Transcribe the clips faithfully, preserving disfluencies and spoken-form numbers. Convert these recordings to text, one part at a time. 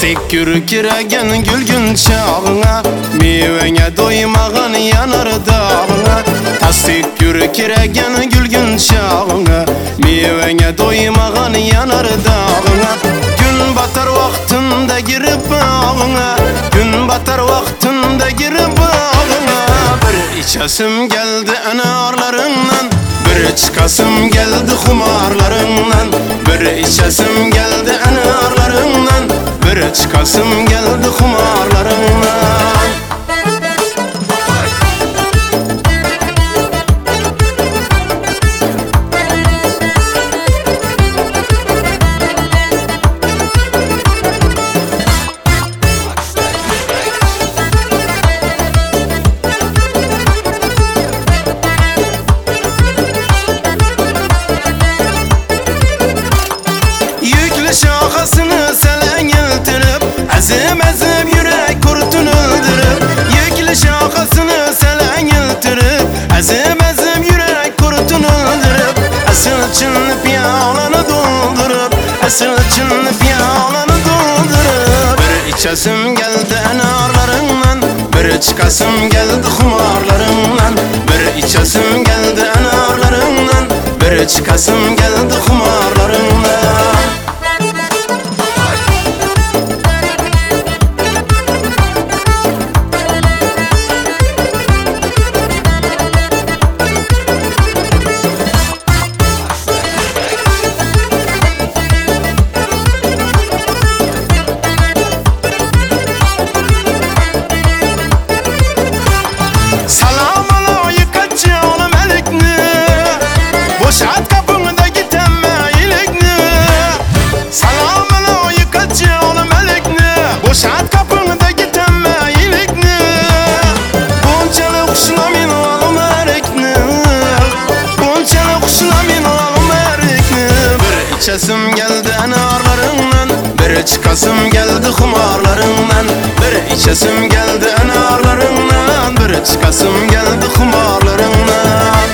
Tasdik yürkiregen gülgün çağına, meyvene doymağın yanar dağına. Tasdik yürkiregen gülgün çağına, meyvene doymağın yanar dağına. Gün batar vaktinde girip bağına, gün batar vaktinde girip bağına. Bir içesim geldi enarlarından, bir çıkasım geldi kumarlarından. Bir içesim geldi enarlarından, bir çıkasım geldi kumarlarından. Şakasını selen yıltırıp, ezim ezim yürek kurtun öldürüp. Yüklü şakasını selen yıltırıp, ezim ezim yürek kurtun öldürüp. Asıl çınlıp yağlanı doldurup, asıl çınlıp yağlanı doldurup. Bir içesim geldi enarlarından, bir çıkasım geldi kumarlarından. Bir içesim geldi enarlarından, bir çıkasım geldi kumarlarından. Boşalt kapını da git emme ilikni. Salamını yıkaç oğlum elikni. Boşalt kapını da git emme ilikni. Buncalı kuşuna min oğlum erikni. Buncalı kuşuna min oğlum erikni. Bir içesim geldi enarlarından, bir çıkasım geldi kumarlarından. Bir içesim geldi enarlarından, bir çıkasım geldi kumarlarından.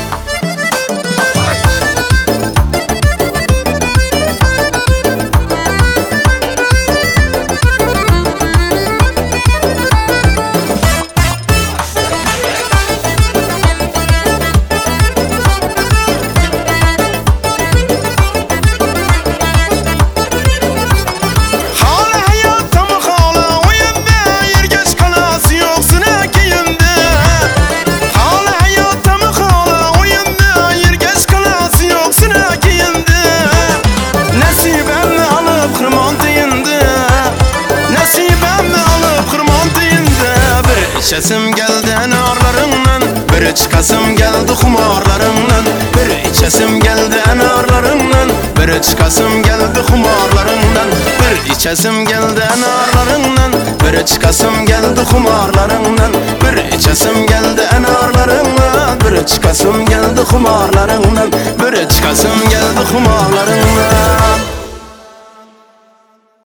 İçesim geldi enarlarından, bir çıkasım geldi kumarlarından. Bir içesim geldi enarlarından, bir çıkasım geldi kumarlarından. Bir içesim geldi enarlarından, bir çıkasım geldi kumarlarından. Bir içesim geldi enarlarından, bir çıkasım geldi kumarlarından. Bir çıkasım geldi kumarlarından.